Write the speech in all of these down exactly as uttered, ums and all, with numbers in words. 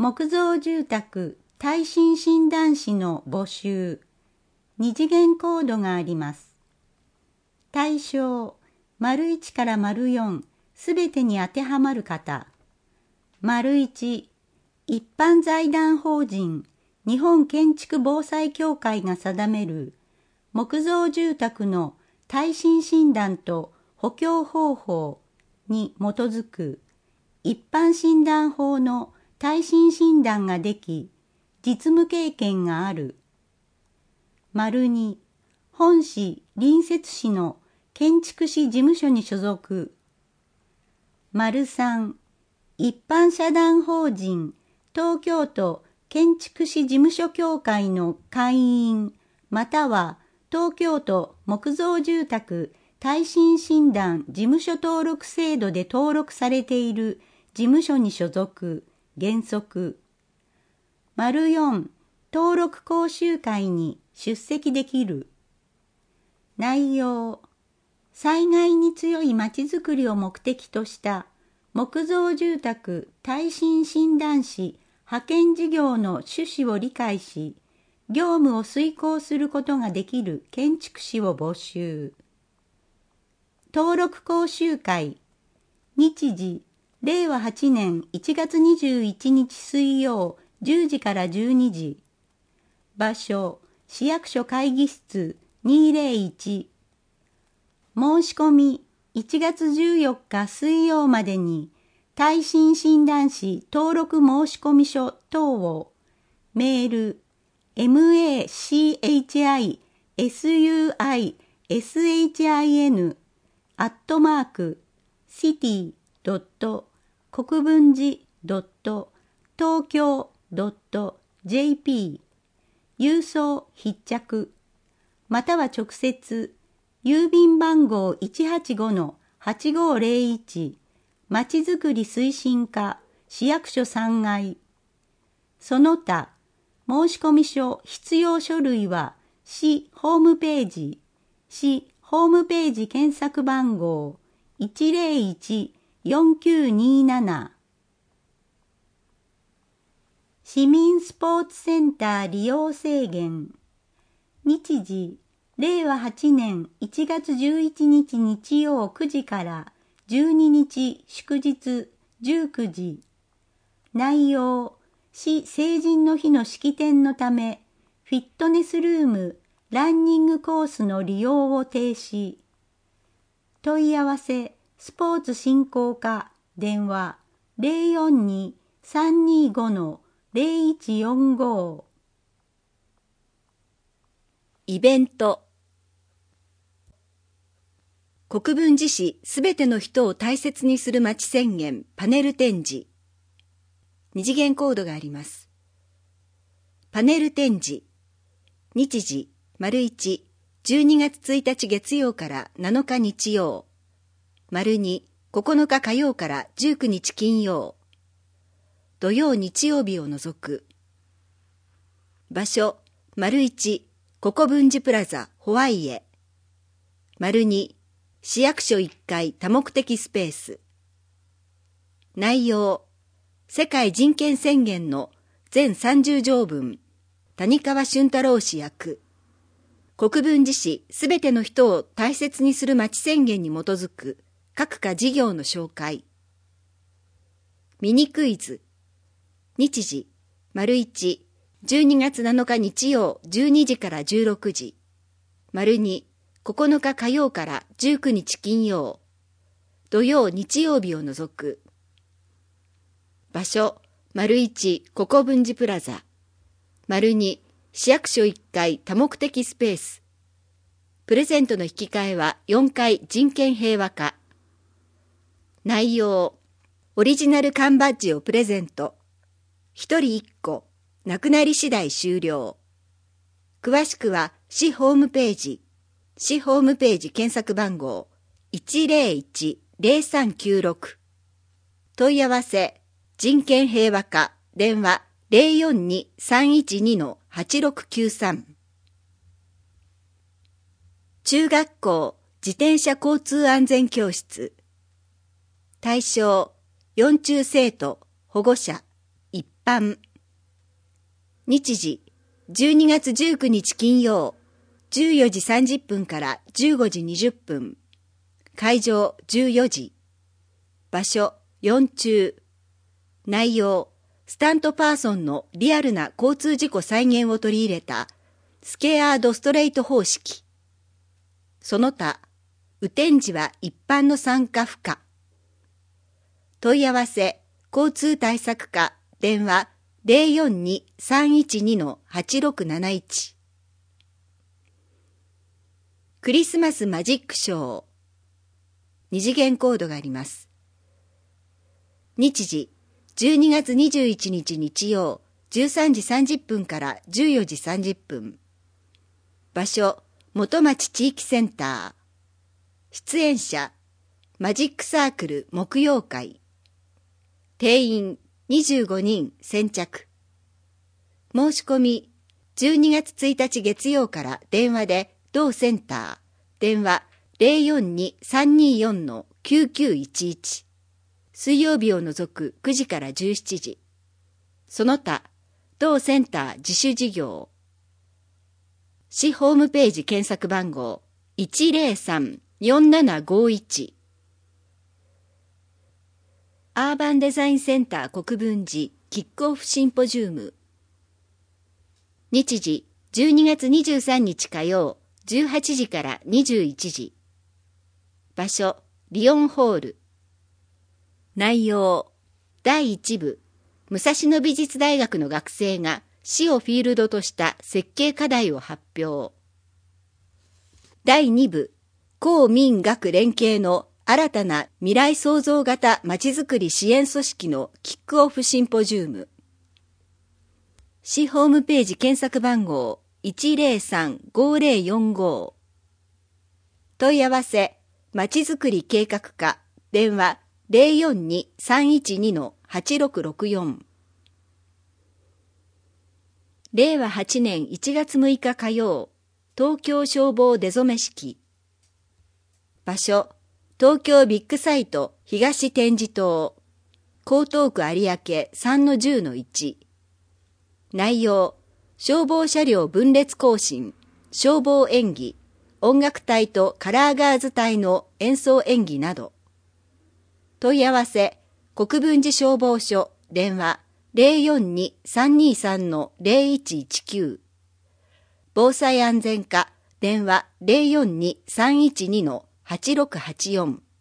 木造住宅耐震診断士の募集、二次元コードがあります。対象、丸いちから丸よん、すべてに当てはまる方。丸いち、一般財団法人日本建築防災協会が定める木造住宅の耐震診断と補強方法に基づく一般診断法の耐震診断ができ、実務経験がある。丸に、本市隣接市の建築士事務所に所属。丸さん、一般社団法人東京都建築士事務所協会の会員または東京都木造住宅耐震診断事務所登録制度で登録されている事務所に所属、原則。丸よん、登録講習会に出席できる。内容、災害に強いまちづくりを目的とした木造住宅耐震診断士派遣事業の趣旨を理解し、業務を遂行することができる建築士を募集。登録講習会、日時、れいわはちねんいちがつにじゅういちにち水曜じゅうじからじゅうにじ。場所、市役所会議室にぜろいち。申し込み、いちがつじゅうよっか水曜までに、耐震診断士登録申込書等をメール マチシアットマークシティドット国分寺ドット東京ドットジェーピー 郵送必着または直接郵便番号 いちはちごのはちごぜろいちまちづくり推進課市役所さんがい。その他、申込書必要書類は市ホームページ、市ホームページ検索番号 いちぜろいちよんきゅうになな。市民スポーツセンター利用制限。日時、れいわはちねんいちがつじゅういちにち日曜くじからじゅうににち祝日じゅうくじ。内容、市成人の日の式典のため、フィットネスルーム、ランニングコースの利用を停止。問い合わせ、スポーツ振興課、電話、ぜろよんに さんにご のぜろいちよんご。 イベント。国分寺市すべての人を大切にする街宣言パネル展示。二次元コードがあります。パネル展示。日時、丸いち、じゅうにがつついたち月曜からなのか日曜。丸に、ここのか火曜からじゅうくにち金曜。土曜日曜日を除く。場所、丸いち、国分寺プラザホワイエ。丸に、市役所いっかい多目的スペース。内容、世界人権宣言の全さんじゅうじょうぶん、谷川俊太郎氏役。国分寺市すべての人を大切にする街宣言に基づく各課事業の紹介。ミニクイズ。日時、丸いち、じゅうにがつなのか日曜じゅうにじからじゅうろくじ。丸に、ここのか火曜からじゅうくにち金曜。土曜日曜日を除く。場所、丸いち、国分寺プラザ。丸に、市役所いっかい多目的スペース。プレゼントの引き換えはよんかい人権平和課。内容、オリジナル缶バッジをプレゼント。ひとりいっこ、なくなり次第終了。詳しくは市ホームページ。市ホームページ検索番号 いちぜろいち ぜろさんきゅうろく。問い合わせ、人権平和課、電話 ぜろよんに さんいちに のはちろくきゅうさん。中学校自転車交通安全教室。対象、よん中生徒、保護者、一版。日時、じゅうにがつじゅうくにち金曜、じゅうよじさんじゅっぷんからじゅうごじにじゅっぷん。会場じゅうよじ。場所よん中。内容、スタントパーソンのリアルな交通事故再現を取り入れたスケアードストレート方式。その他、雨天時は一般の参加不可。問い合わせ、交通対策課、電話 ゼロよんに さんいちに はちろくなないち。クリスマスマジックショー。二次元コードがあります。日時、じゅうにがつにじゅういちにち日曜、じゅうさんじさんじゅっぷんからじゅうよじさんじゅっぷん。場所、元町地域センター。出演者、マジックサークル木曜会。定員にじゅうごにん先着。申し込み、じゅうにがつついたち月曜から電話で同センター、電話 ゼロよんに さんによん きゅうきゅういちいち。水曜日を除くくじからじゅうしちじ。その他、同センター自主事業。市ホームページ検索番号 いちゼロさん よんななごいち。アーバンデザインセンター国分寺キックオフシンポジウム。日時じゅうにがつにじゅうさんにち火曜じゅうはちじからにじゅういちじ。場所リオンホール。内容、だいいち部、武蔵野美術大学の学生が市をフィールドとした設計課題を発表。だいに部、公民学連携の新たな未来創造型まちづくり支援組織のキックオフシンポジウム。市ホームページ検索番号 いちゼロさん ごゼロよんご。問い合わせ、まちづくり計画課、電話ゼロよんに さんいちに はちろくろくよん。れいわはちねんいちがつむいか火曜、東京消防出初め式。場所、東京ビッグサイト東展示棟、江東区有明 さんのじゅうのいち。内容、消防車両分列行進、消防演技、音楽隊とカラーガーズ隊の演奏演技など。問い合わせ、国分寺消防署、電話ゼロよんに さんにさん ゼロいちいちきゅう。防災安全課、電話ゼロよんに さんいちに はちろくはちよん。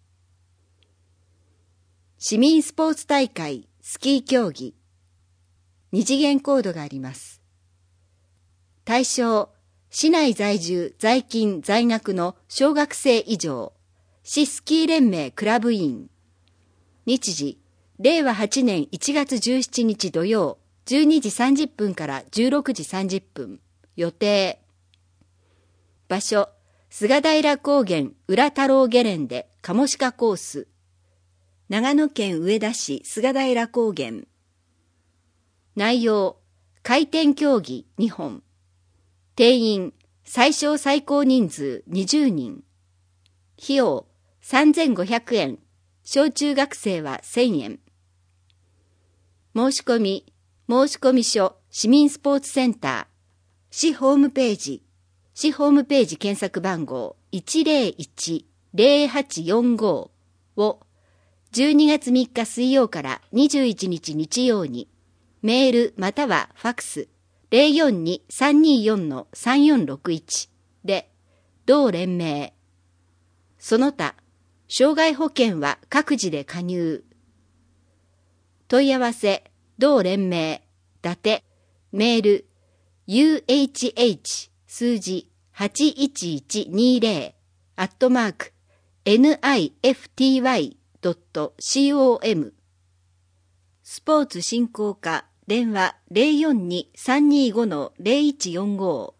市民スポーツ大会、スキー競技。二次元コードがあります。対象、市内在住、在勤、在学の小学生以上、市スキー連盟クラブ員。日時、れいわはちねんいちがつじゅうしちにち土曜、じゅうにじさんじゅっぷんからじゅうろくじさんじゅっぷん。予定。場所、菅平高原浦太郎ゲレンデカモシカコース。長野県上田市菅平高原。内容、回転競技にほん。定員、最小最高人数にじゅうにん。費用、さんぜんごひゃくえん。小中学生はせんえん。申し込み、申込書、市民スポーツセンター、市ホームページ、市ホームページ検索番号 いちゼロいち ゼロはちよんご をじゅうにがつみっか水曜からにじゅういちにち日曜に、メールまたはファックス ゼロよんに さんによん さんよんろくいち で、同連盟。その他、障害保険は各自で加入。問い合わせ、同連盟、伊達、メール、ユーエイチエイチ 数字はちいちいちにゼロ、アットマーク、エヌアイエフティーワイドットコム。スポーツ振興課、電話ゼロよんに さんにご ゼロいちよんご。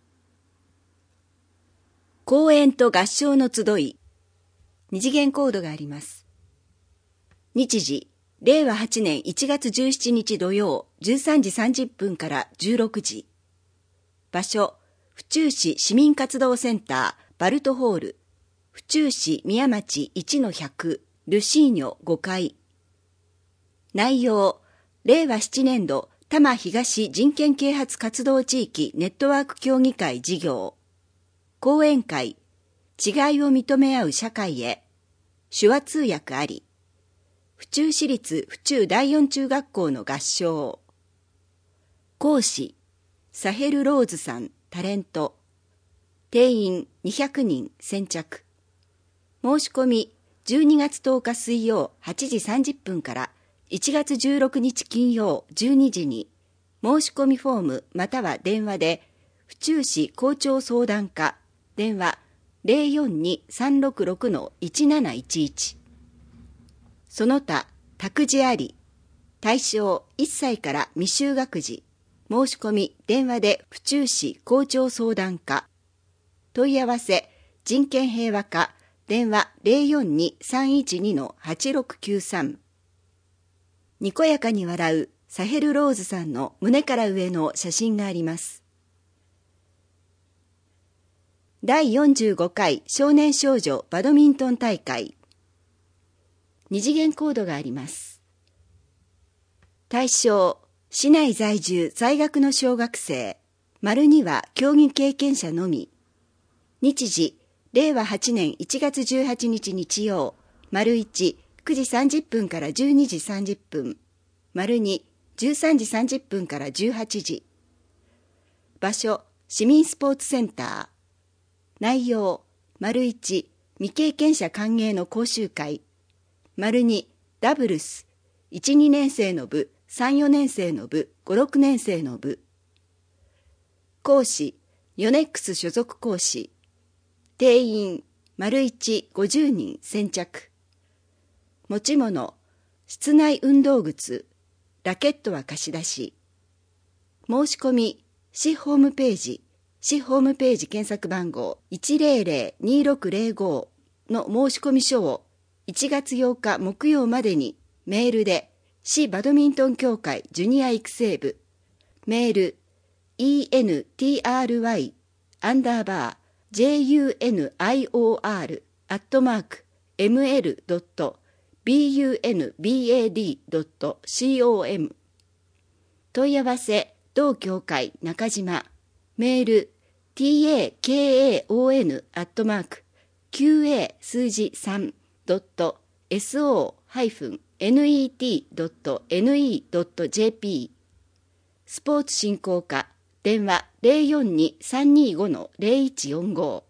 公演と合唱の集い。二次元コードがあります。日時、れいわはちねんいちがつじゅうしちにち土曜じゅうさんじさんじゅっぷんからじゅうろくじ。場所、府中市市民活動センターバルトホール、府中市宮町いちのひゃく、ルシーニョごかい。内容、 れいわななねん度多摩東人権啓発活動地域ネットワーク協議会事業講演会違いを認め合う社会へ手話通訳あり府中市立府中第四中学校の合唱講師サヘル・ローズさんタレント定員にひゃくにん先着申し込みじゅうにがつとおか水曜はちじさんじゅっぷんからいちがつじゅうろくにち金曜じゅうにじに申し込みフォームまたは電話で府中市校長相談課電話 ゼロよんにーさんろくろくのいちなないちいち その他託児あり対象いっさいから未就学児申し込み電話で府中市校長相談課問い合わせ人権平和課電話 ゼロよんにーさんいちにのはちろくきゅうさんにこやかに笑うサヘル・ローズさんの胸から上の写真があります。だいよんじゅうごかい少年少女バドミントン大会二次元コードがあります。対象市内在住在学の小学生丸には競技経験者のみ日時れいわはちねんいちがつじゅうはちにち日曜丸いちくじさんじゅっぷんからじゅうにじさんじゅっぷん丸にじゅうさんじさんじゅっぷんからじゅうはちじ場所市民スポーツセンター内容丸いち未経験者歓迎の講習会丸にダブルスいち、にねん生の部さん、よねん生の部ご、ろくねん生の部講師ヨネックス所属講師定員丸いちごじゅうにん先着持ち物室内運動靴ラケットは貸し出し申し込み市ホームページ市ホームページ検索番号 いちぜろぜろにろくぜろご の申し込み書をいちがつようか木曜までにメールで市バドミントン協会ジュニア育成部メール イーエヌティーアールワイ アンダーバー ジェイユーエヌアイオーアール アットマーク エムエル ドット ビーユーエヌビーエーディー ドット コム 問い合わせ同協会中島メール ティーエーケーエーオーエヌ アットマーク キューエー 数字 さん ドット エスオー ネット ドット エヌイー ドット ジェーピー スポーツ振興課電話 ゼロよんにーさんにーごのゼロいちよんご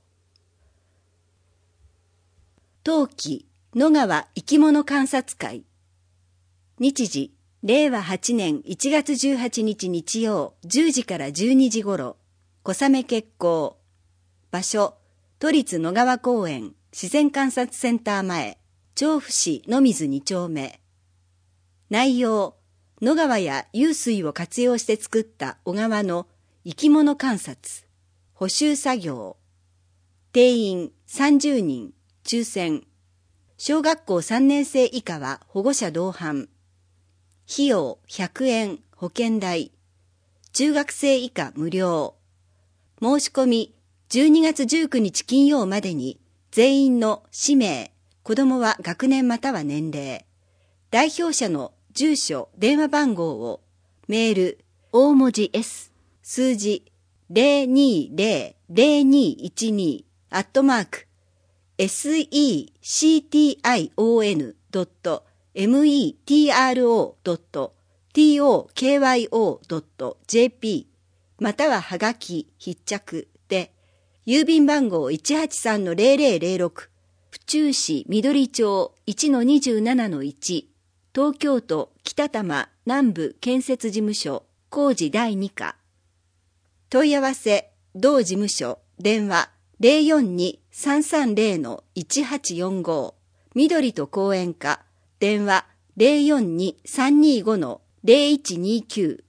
冬季野川生き物観察会日時れいわはちねんいちがつじゅうはちにち日曜じゅうじからじゅうにじ頃小雨決行場所都立野川公園自然観察センター前調布市野水に丁目内容野川や湧水を活用して作った小川の生き物観察補修作業定員さんじゅうにん抽選小学校さんねん生以下は保護者同伴費用ひゃくえん保険代中学生以下無料申し込みじゅうにがつじゅうくにち金曜までに全員の氏名子どもは学年または年齢代表者の住所電話番号をメール大文字 S 数字 ゼロにゼロゼロにいちに アットマーク セセクション ドット メトロ ドット トクヨ ドット ジェーピー またははがき必着で郵便番号 いちはちさんのゼロゼロゼロろく 府中市緑町 いちのにじゅうななのいち東京都北多摩南部建設事務所工事だいに課問い合わせ同事務所電話 ゼロよんにーさんさんゼロのいちはちよんご 緑と講演課電話 ゼロよんにーさんにーごのゼロいちにきゅう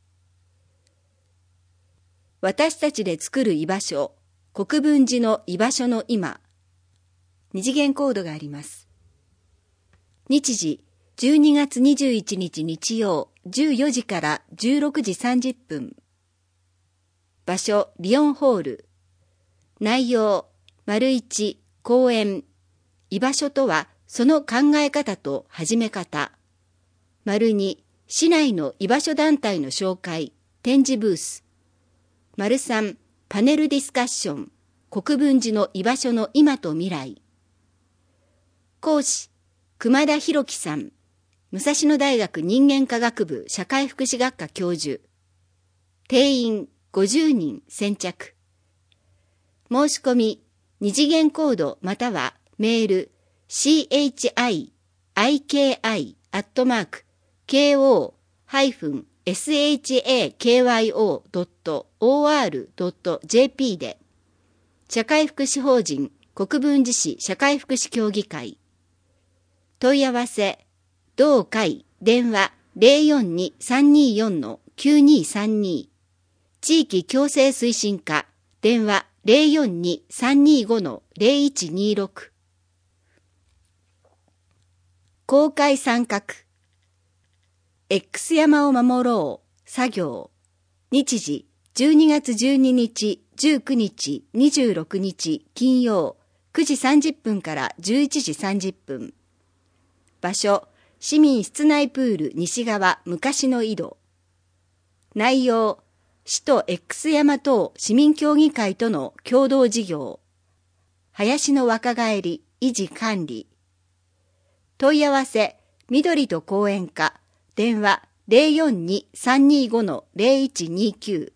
私たちで作る居場所国分寺の居場所の今二次元コードがあります。日時じゅうにがつにじゅういちにち日曜じゅうよじからじゅうろくじさんじゅっぷん場所リオンホール内容丸一講演居場所とはその考え方と始め方丸二市内の居場所団体の紹介、展示ブース。丸さん、パネルディスカッション、国分寺の居場所の今と未来。講師、熊田博樹さん、武蔵野大学人間科学部社会福祉学科教授。定員ごじゅうにん先着。申し込み、二次元コードまたはメール シーエイチアイアイケーアイ アットマーク ケーオー エスエイチエーケーワイオー ドット オーアール ドット ジェーピー で、社会福祉法人国分寺市社会福祉協議会。問い合わせ、同会電話 ゼロよんに さんにーよん きゅうにーさんに。地域共生推進課電話 ゼロよんに さんにーご ゼロいちにーろく。公開参画 X 山を守ろう作業。日時じゅうにがつじゅうににち、じゅうくにち、にじゅうろくにち金曜くじさんじゅっぷんからじゅういちじさんじゅっぷん。場所、市民室内プール西側昔の井戸。内容、市と X 山等市民協議会との共同事業。林の若返り、維持管理。問い合わせ、緑と公園課、電話 ゼロよんに さんにーご ゼロいちにーきゅう。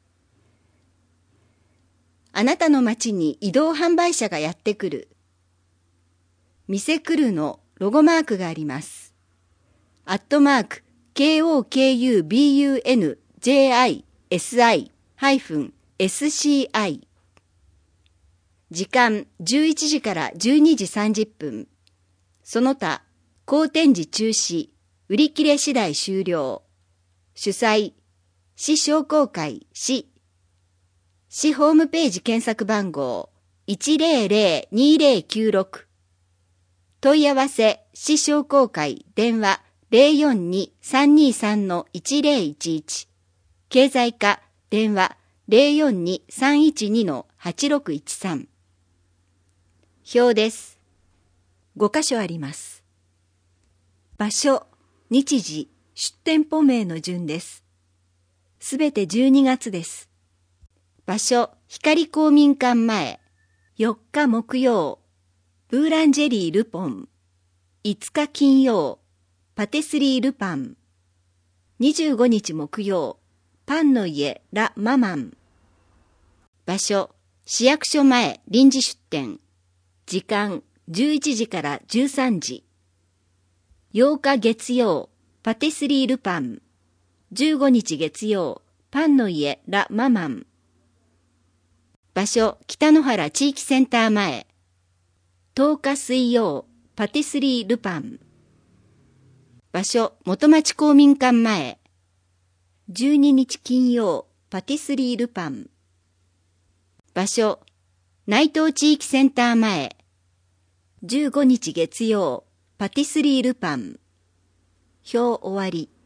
あなたの町に移動販売車がやってくる。店来るのロゴマークがあります。アットマーク ケーオーケーユービーユーエヌジェーアイエスアイ エスシーアイ。時間じゅういちじからじゅうにじさんじゅっぷん。その他、公展示中止、売り切れ次第終了。主催、市商工会市。市ホームページ検索番号 いちゼロゼロにーゼロきゅうろく。問い合わせ、市商工会電話 ゼロよんに さんにーさん いちゼロいちいち。経済課電話 ゼロよんに さんいちに はちろくいちさん。表です。ごかしょあります。場所、日時、出店舗名の順です。すべてじゅうにがつです。場所、光公民館前。よっか木曜、ブーランジェリールポン。いつか金曜、パティスリールパン。にじゅうごにち木曜、パンの家ラ・ママン。場所、市役所前臨時出店。時間、じゅういちじからじゅうさんじ。ようか月曜、パティスリールパン。じゅうごにち月曜、パンの家ラ・ママン。場所、北野原地域センター前。とおか水曜、パティスリールパン。場所、元町公民館前。じゅうににち金曜、パティスリールパン。場所、内藤地域センター前。じゅうごにち月曜、パティスリールパン。表終わり。